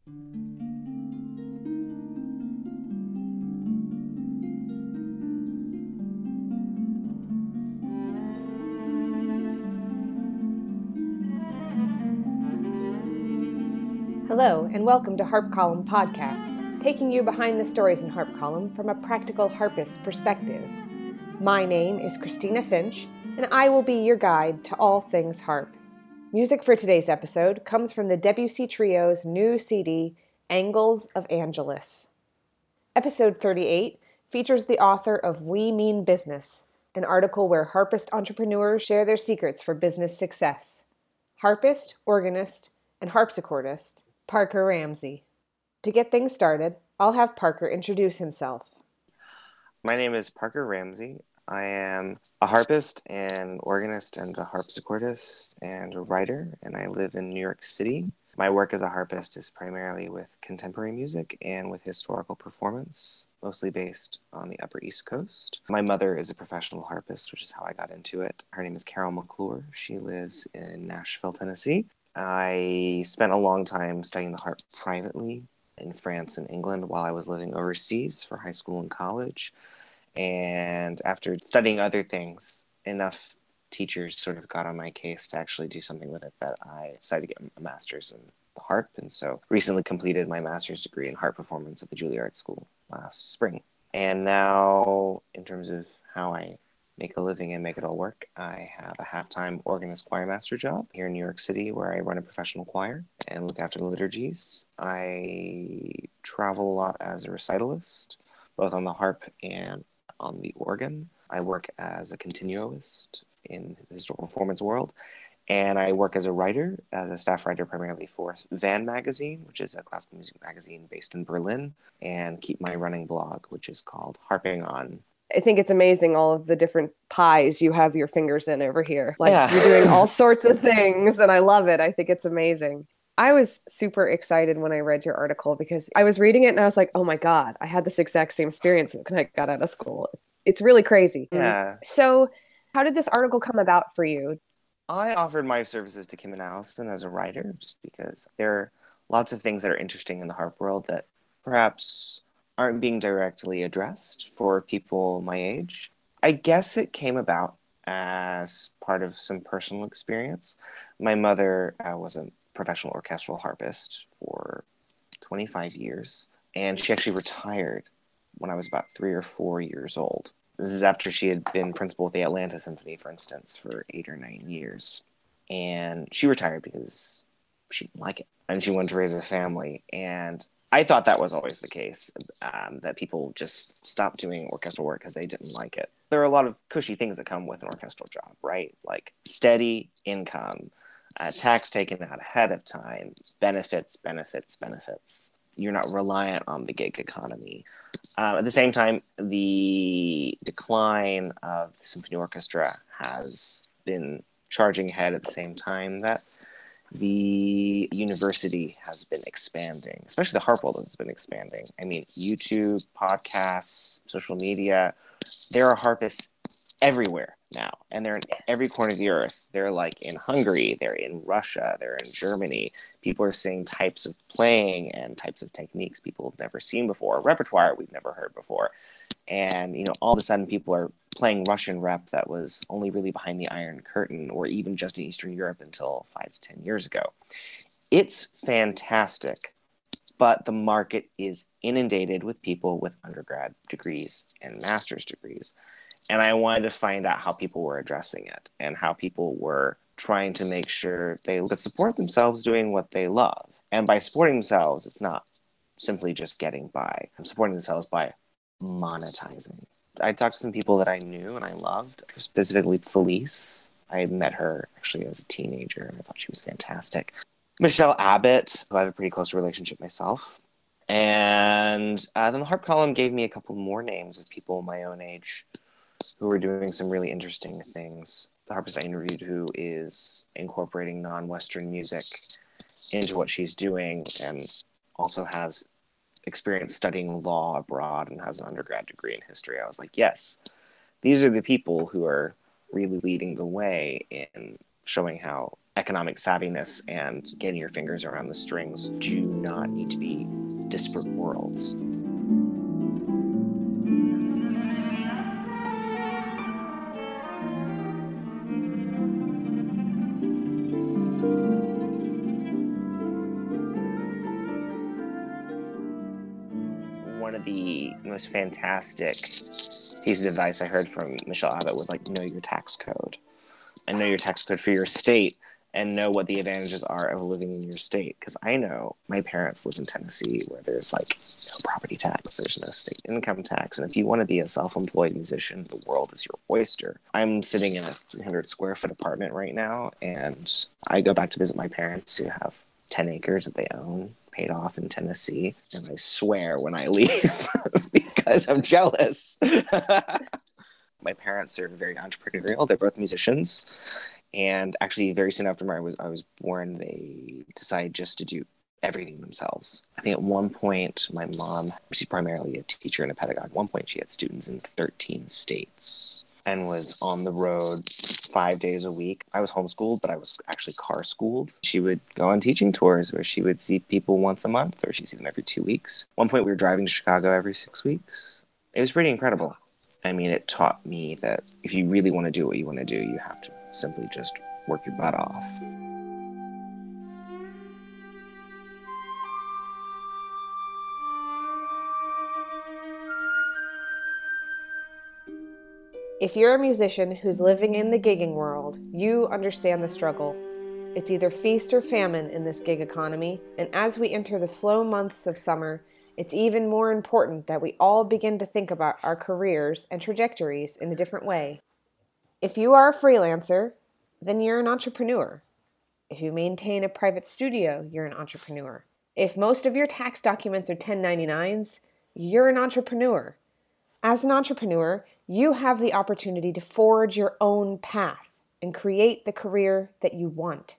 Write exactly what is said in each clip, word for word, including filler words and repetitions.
Hello, and welcome to Harp Column Podcast, taking you behind the stories in Harp Column from a practical harpist perspective. My name is Christina Finch, and I will be your guide to all things harp. Music for today's episode comes from the Debussy Trio's new C D, Angles of Angelus. Episode thirty-eight features the author of We Mean Business, an article where harpist entrepreneurs share their secrets for business success. Harpist, organist, and harpsichordist, Parker Ramsey. To get things started, I'll have Parker introduce himself. My name is Parker Ramsey. I am a harpist and organist and a harpsichordist and a writer, and I live in New York City. My work as a harpist is primarily with contemporary music and with historical performance, mostly based on the Upper East Coast. My mother is a professional harpist, which is how I got into it. Her name is Carol McClure. She lives in Nashville, Tennessee. I spent a long time studying the harp privately in France and England while I was living overseas for high school and college. And after studying other things, enough teachers sort of got on my case to actually do something with it that I decided to get a master's in the harp. And so recently completed my master's degree in harp performance at the Juilliard School last spring. And now, in terms of how I make a living and make it all work, I have a half-time organist choir master job here in New York City where I run a professional choir and look after the liturgies. I travel a lot as a recitalist, both on the harp and on the organ. I work as a continuoist in the historical performance world, and I work as a writer, as a staff writer primarily for Van Magazine, which is a classical music magazine based in Berlin, and keep my running blog, which is called Harping On. I think it's amazing all of the different pies you have your fingers in over here. Like Yeah. You're doing all sorts of things, and I love it. I think it's amazing. I was super excited when I read your article because I was reading it and I was like, oh my God, I had this exact same experience when I got out of school. It's really crazy. Yeah. So how did this article come about for you? I offered my services to Kim and Allison as a writer just because there are lots of things that are interesting in the harp world that perhaps aren't being directly addressed for people my age. I guess it came about as part of some personal experience. My mother uh, was a professional orchestral harpist for twenty-five years, and she actually retired when I was about three or four years old. This is after she had been principal with the Atlanta Symphony, for instance, for eight or nine years. And she retired because she didn't like it, and she wanted to raise a family. And I thought that was always the case, um, that people just stopped doing orchestral work because they didn't like it. There are a lot of cushy things that come with an orchestral job, right? Like steady income, uh, tax taken out ahead of time, benefits, benefits, benefits. You're not reliant on the gig economy. Uh, at the same time, the decline of the symphony orchestra has been charging ahead at the same time that the university has been expanding, especially the harp world has been expanding. I mean, YouTube, podcasts, social media, there are harpists everywhere now, and they're in every corner of the earth. They're like in Hungary, they're in Russia, they're in Germany. People are seeing types of playing and types of techniques people have never seen before, repertoire we've never heard before. And, you know, all of a sudden people are playing Russian rep that was only really behind the Iron Curtain or even just in Eastern Europe until five to ten years ago. It's fantastic, but the market is inundated with people with undergrad degrees and master's degrees. And I wanted to find out how people were addressing it and how people were trying to make sure they could support themselves doing what they love. And by supporting themselves, it's not simply just getting by. I'm supporting themselves by monetizing. I talked to some people that I knew and I loved, specifically Felice. I had met her actually as a teenager and I thought she was fantastic. Michelle Abbott, who I have a pretty close relationship myself. And uh, then the Harp Column gave me a couple more names of people my own age who are doing some really interesting things. The harpist I interviewed who is incorporating non-Western music into what she's doing and also has experience studying law abroad and has an undergrad degree in history. I was like, yes, these are the people who are really leading the way in showing how economic savviness and getting your fingers around the strings do not need to be disparate worlds. One of the most fantastic pieces of advice I heard from Michelle Abbott was like, know your tax code. And know your tax code for your state and know what the advantages are of living in your state. Because I know my parents live in Tennessee where there's like no property tax, there's no state income tax. And if you want to be a self-employed musician, the world is your oyster. I'm sitting in a three hundred square foot apartment right now, and I go back to visit my parents who have ten acres that they own, paid off in Tennessee. And I swear when I leave because I'm jealous. My parents are very entrepreneurial. They're both musicians. And actually, very soon after I was I was born, they decided just to do everything themselves. I think at one point, my mom, she's primarily a teacher and a pedagogue. At one point, she had students in thirteen states and was on the road five days a week. I was homeschooled, but I was actually car schooled. She would go on teaching tours where she would see people once a month, or she'd see them every two weeks. At one point, we were driving to Chicago every six weeks. It was pretty incredible. I mean, it taught me that if you really want to do what you want to do, you have to simply just work your butt off. If you're a musician who's living in the gigging world, you understand the struggle. It's either feast or famine in this gig economy, and as we enter the slow months of summer, it's even more important that we all begin to think about our careers and trajectories in a different way. If you are a freelancer, then you're an entrepreneur. If you maintain a private studio, you're an entrepreneur. If most of your tax documents are ten ninety-nines, you're an entrepreneur. As an entrepreneur, you have the opportunity to forge your own path and create the career that you want,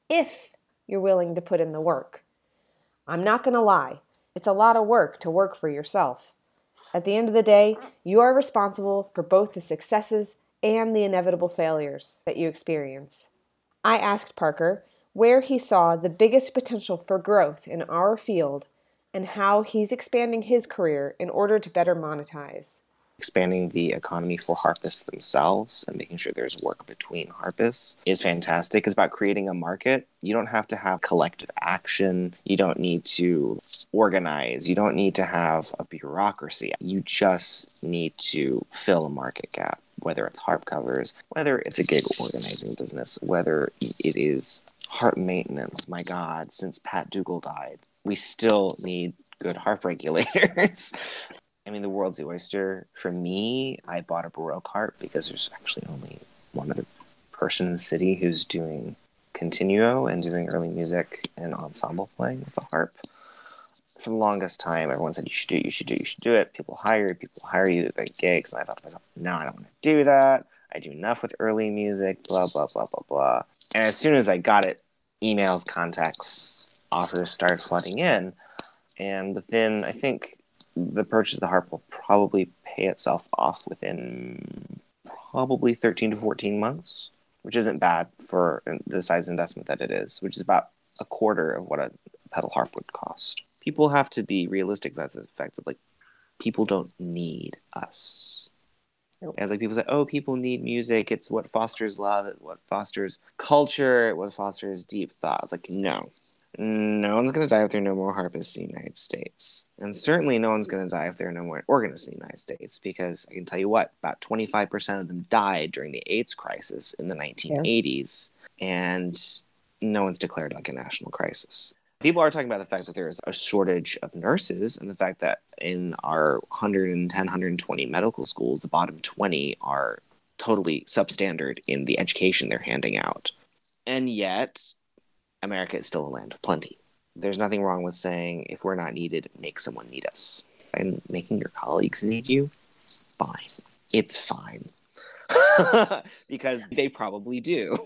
if you're willing to put in the work. I'm not going to lie. It's a lot of work to work for yourself. At the end of the day, you are responsible for both the successes and the inevitable failures that you experience. I asked Parker where he saw the biggest potential for growth in our field and how he's expanding his career in order to better monetize. Expanding the economy for harpists themselves and making sure there's work between harpists is fantastic. It's about creating a market. You don't have to have collective action. You don't need to organize. You don't need to have a bureaucracy. You just need to fill a market gap, whether it's harp covers, whether it's a gig organizing business, whether it is harp maintenance. My God, since Pat Dougal died, we still need good harp regulators. I mean, the world's the oyster. For me, I bought a Baroque harp because there's actually only one other person in the city who's doing continuo and doing early music and ensemble playing with a harp. For the longest time, everyone said, you should do it, you should do it, you should do it. People hire you, people hire you to get gigs. And I thought to myself, no, I don't want to do that. I do enough with early music, blah, blah, blah, blah, blah. And as soon as I got it, emails, contacts, offers started flooding in. And within, I think, the purchase of the harp will probably pay itself off within probably thirteen to fourteen months, which isn't bad for the size investment that it is, which is about a quarter of what a pedal harp would cost. People have to be realistic about the fact that, like, people don't need us. Nope. As like people say, oh, people need music. It's what fosters love. It's what fosters culture. What fosters deep thought. It's like, no. No one's going to die if there are no more harpists in the United States. And certainly no one's going to die if there are no more organists in the United States, because I can tell you what, about twenty-five percent of them died during the AIDS crisis in the nineteen eighties, yeah. And no one's declared like a national crisis. People are talking about the fact that there is a shortage of nurses, and the fact that in our one hundred ten, one hundred twenty medical schools, the bottom twenty are totally substandard in the education they're handing out. And yet, America is still a land of plenty. There's nothing wrong with saying, if we're not needed, make someone need us. And making your colleagues need you, fine. It's fine. Because they probably do.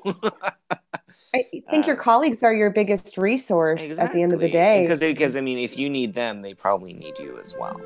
I think uh, your colleagues are your biggest resource exactly. At the end of the day. Because, because, I mean, if you need them, they probably need you as well.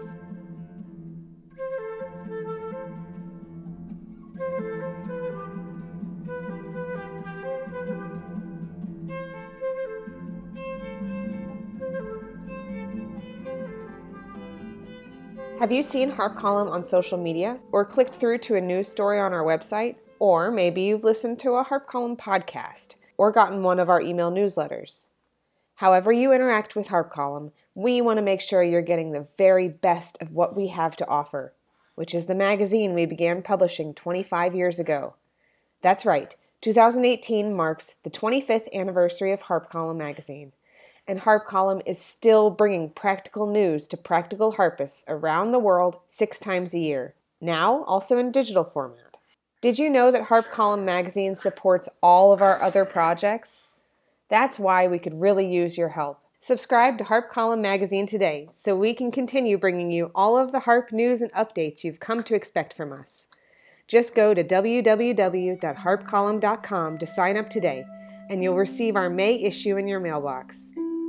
Have you seen Harp Column on social media, or clicked through to a news story on our website? Or maybe you've listened to a Harp Column podcast, or gotten one of our email newsletters. However you interact with Harp Column, we want to make sure you're getting the very best of what we have to offer, which is the magazine we began publishing twenty-five years ago. That's right, two thousand eighteen marks the twenty-fifth anniversary of Harp Column magazine, and Harp Column is still bringing practical news to practical harpists around the world six times a year, now also in digital format. Did you know that Harp Column magazine supports all of our other projects? That's why we could really use your help. Subscribe to Harp Column magazine today so we can continue bringing you all of the harp news and updates you've come to expect from us. Just go to w w w dot harp column dot com to sign up today, and you'll receive our May issue in your mailbox.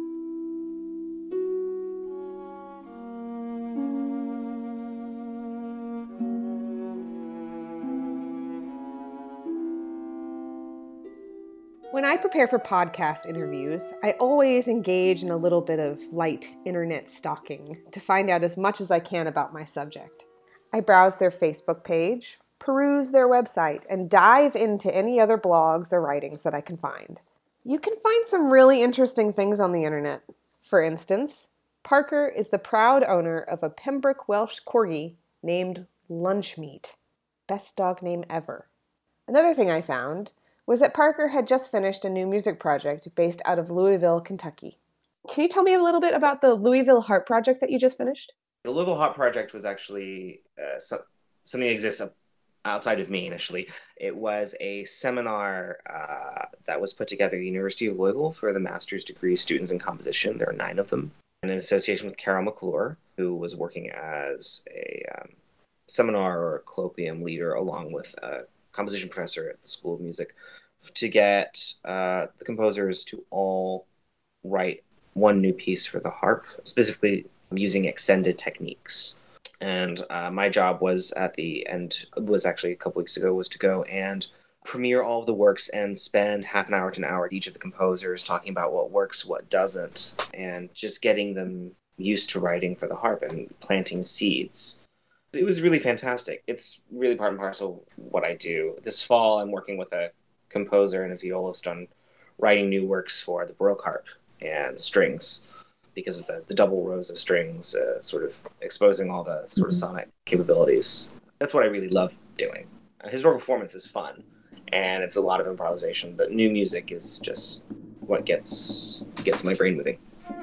When I prepare for podcast interviews, I always engage in a little bit of light internet stalking to find out as much as I can about my subject. I browse their Facebook page, peruse their website, and dive into any other blogs or writings that I can find. You can find some really interesting things on the internet. For instance, Parker is the proud owner of a Pembroke Welsh Corgi named Lunchmeat. Best dog name ever. Another thing I found was that Parker had just finished a new music project based out of Louisville, Kentucky. Can you tell me a little bit about the Louisville Harp project that you just finished? The Louisville Harp project was actually uh, so, something that exists outside of me initially. It was a seminar uh, that was put together at the University of Louisville for the master's degree students in composition. There are nine of them. And in association with Carol McClure, who was working as a um, seminar or colloquium leader along with a composition professor at the School of Music, to get uh, the composers to all write one new piece for the harp, specifically using extended techniques. And uh, my job was at the end, was actually a couple weeks ago, was to go and premiere all of the works and spend half an hour to an hour with each of the composers talking about what works, what doesn't, and just getting them used to writing for the harp and planting seeds. It was really fantastic. It's really part and parcel what I do. This fall, I'm working with a composer and a violist on writing new works for the Baroque harp and strings because of the, the double rows of strings, uh, sort of exposing all the sort of sonic capabilities. That's what I really love doing. Uh, historical performance is fun, and it's a lot of improvisation, but new music is just what gets gets my brain moving.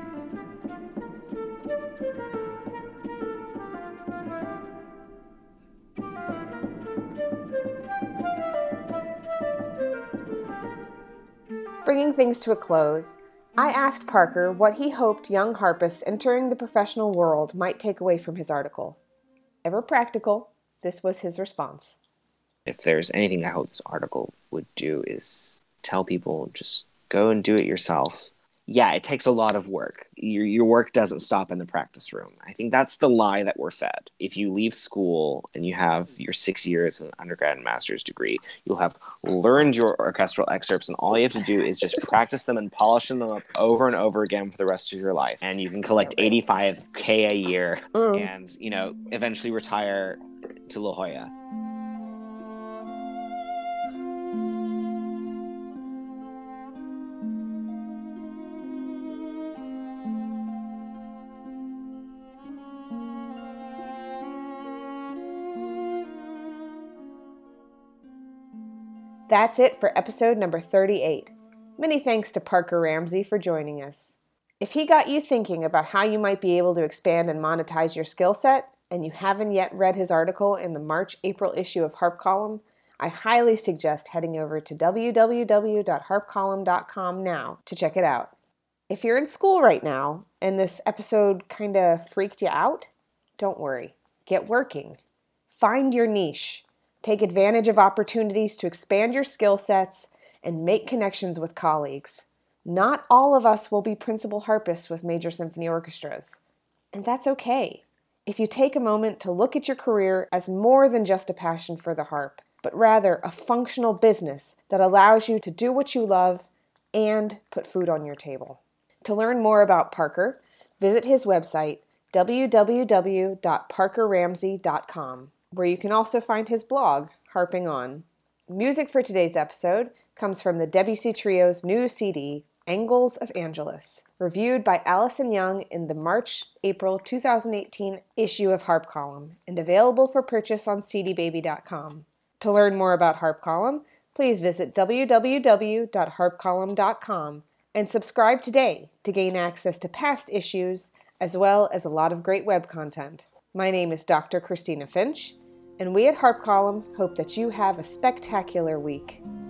Bringing things to a close, I asked Parker what he hoped young harpists entering the professional world might take away from his article. Ever practical, this was his response. If there's anything I hope this article would do is tell people just go and do it yourself. Yeah, it takes a lot of work. Your your work doesn't stop in the practice room. I think that's the lie that we're fed. If you leave school and you have your six years of an undergrad and master's degree, you'll have learned your orchestral excerpts, and all you have to do is just practice them and polish them up over and over again for the rest of your life. And you can collect eighty-five K a year mm. and, you know, eventually retire to La Jolla. That's it for episode number thirty-eight. Many thanks to Parker Ramsey for joining us. If he got you thinking about how you might be able to expand and monetize your skill set, and you haven't yet read his article in the March-April issue of Harp Column, I highly suggest heading over to w w w dot harp column dot com now to check it out. If you're in school right now, and this episode kind of freaked you out, don't worry. Get working. Find your niche. Take advantage of opportunities to expand your skill sets and make connections with colleagues. Not all of us will be principal harpists with major symphony orchestras, and that's okay. If you take a moment to look at your career as more than just a passion for the harp, but rather a functional business that allows you to do what you love and put food on your table. To learn more about Parker, visit his website, w w w dot parker ramsey dot com, where you can also find his blog, Harping On. Music for today's episode comes from the Debussy Trio's new C D, Angles of Angelus, reviewed by Allison Young in the March-April two thousand eighteen issue of Harp Column, and available for purchase on c d baby dot com. To learn more about Harp Column, please visit w w w dot harp column dot com and subscribe today to gain access to past issues as well as a lot of great web content. My name is Doctor Christina Finch, and we at Harp Column hope that you have a spectacular week.